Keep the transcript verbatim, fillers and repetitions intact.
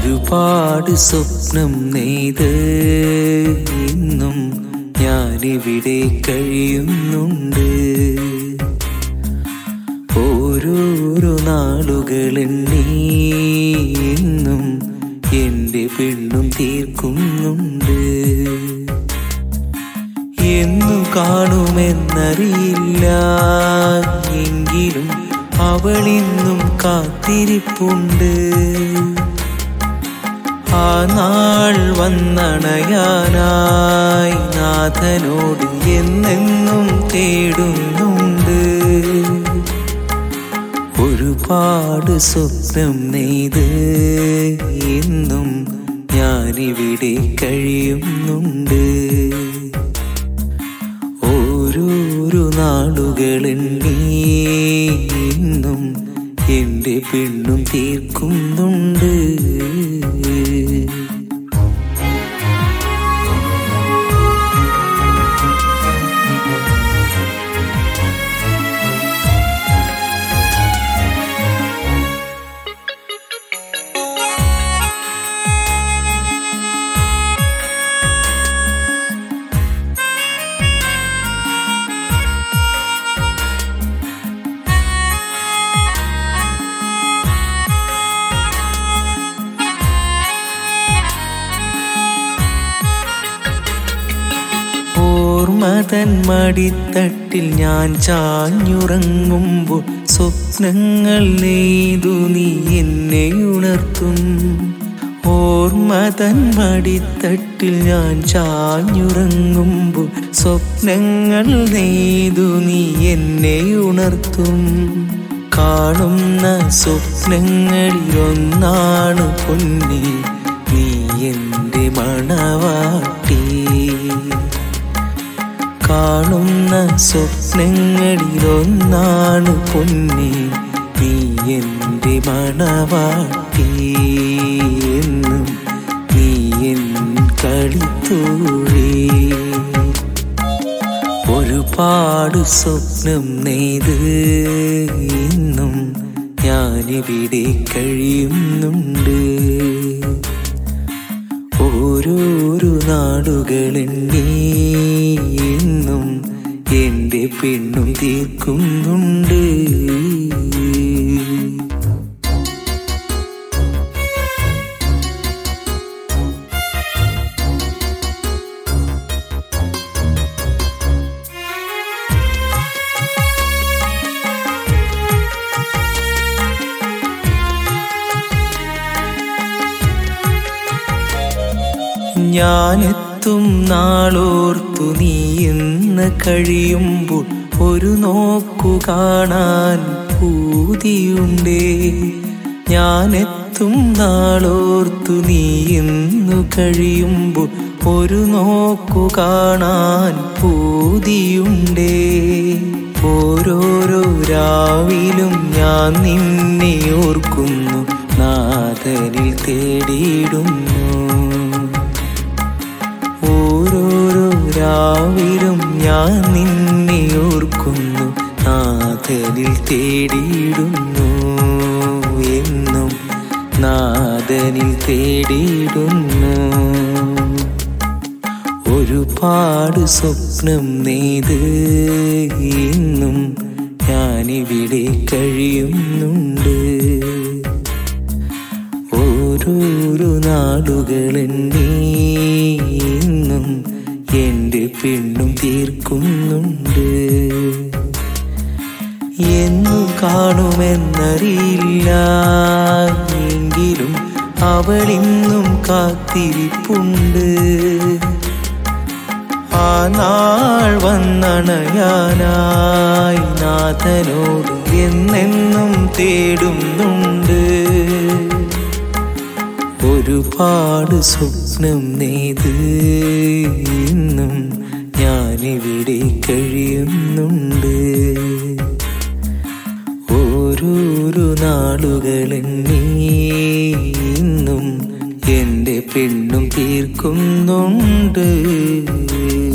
ഒരുപാട് സ്വപ്നം നെയ്ത് ഇന്നും ഞാനിവിടെ കഴിയുന്നുണ്ട്. ഓരോരോ നാളുകളെണ്ണി ഇന്നും എന്റെ പെണ്ണും തീർക്കുന്നുണ്ട്. എന്നു കാണുമെന്നറിയില്ല, എങ്കിലും അവളിന്നും കാത്തിരിപ്പുണ്ട്. ആ നാൾ വന്നണയാനായി നാഥനോട് എന്നെന്നും തേടുന്നുണ്ട്. ഒരുപാട് സ്വപ്നം നെയ്ത് ഇന്നും ഞാനിവിടെ കഴിയുന്നുണ്ട്. ഓരോരോ നാളുകളെണ്ണി ഇന്നും എന്റെ പെണ്ണും തീർക്കുന്നുണ്ട്. ഓർമ്മതൻ മടിത്തട്ടിൽ ഞാൻ ചാഞ്ഞുറങ്ങുമ്പോൾ സ്വപ്നങ്ങൾ നെയ്തു നീ എന്നെ ഉണർത്തും. ഓർമ്മതൻ മടിത്തട്ടിൽ ഞാൻ ചാഞ്ഞുറങ്ങുമ്പോൾ സ്വപ്നങ്ങൾ നെയ്തു നീ എന്നെ ഉണർത്തും. കാണുന്ന സ്വപ്നങ്ങളിലൊന്നാണ് പൊന്നേ നീ എന്റെ മണവാട്ടി. കാണുന്ന സ്വപ്നങ്ങളിലൊന്നാണ് പൊന്നേ നീ എന്റെ മണവാട്ടി. എന്നും നീ എൻ കളിത്തോഴി. ഒരുപാട് സ്വപ്നം നെയ്ത് ഇന്നും ഞാനിവിടെ കഴിയുന്നുണ്ട്. ഓരോരോ നാളുകളെണ്ണി ഇന്നും എന്റെ പെണ്ണും തീർക്കുന്നുണ്ട്. ഞാനെത്തും നാളോർത്തു നീ ഇന്ന് കഴിയുമ്പോൾ ഒരു നോക്കു കാണാൻ പൂതിയുണ്ടേ. ഞാനെത്തും നാളോർത്തു നീ ഇന്നു കഴിയുമ്പോൾ ഒരു നോക്കു കാണാൻ പൂതിയുണ്ടേ. ഓരോരോ രാവിലും ഞാൻ നിന്നെ ഓർക്കുന്നു, നാഥനിൽ തേടിയിടുന്നു. ഓരോരോ രാവിലും ഞാൻ നിന്നെ ഓർക്കുന്നു, നാഥനിൽ തേടിയിടുന്നു. എന്നും നാഥനിൽ തേടിയിടുന്നു. ഒരുപാട് സ്വപ്നം നെയ്ത് ഇന്നും ഞാനിവിടെ കഴിയുന്നുണ്ട്. ഓരോരോ നാളുകളെണ്ണി ഇന്നും എന്റെ പെണ്ണും തീർക്കുന്നുണ്ട്. എന്നു കാണുമെന്നറിയില്ല, എങ്കിലും അവളിന്നും കാത്തിരിപ്പുണ്ട്. ആ നാൾ വന്നണയാനായി നാഥനോട് എന്നെന്നും തേടുന്നുണ്ട്. ഒരുപാട് സ്വപ്നം നെയ്ത് ഇന്നും ഞാനിവിടെ കഴിയുന്നുണ്ട്. ഓരോരോ നാളുകളെണ്ണി ഇന്നും എന്റെ പെണ്ണും തീർക്കുന്നുണ്ട്.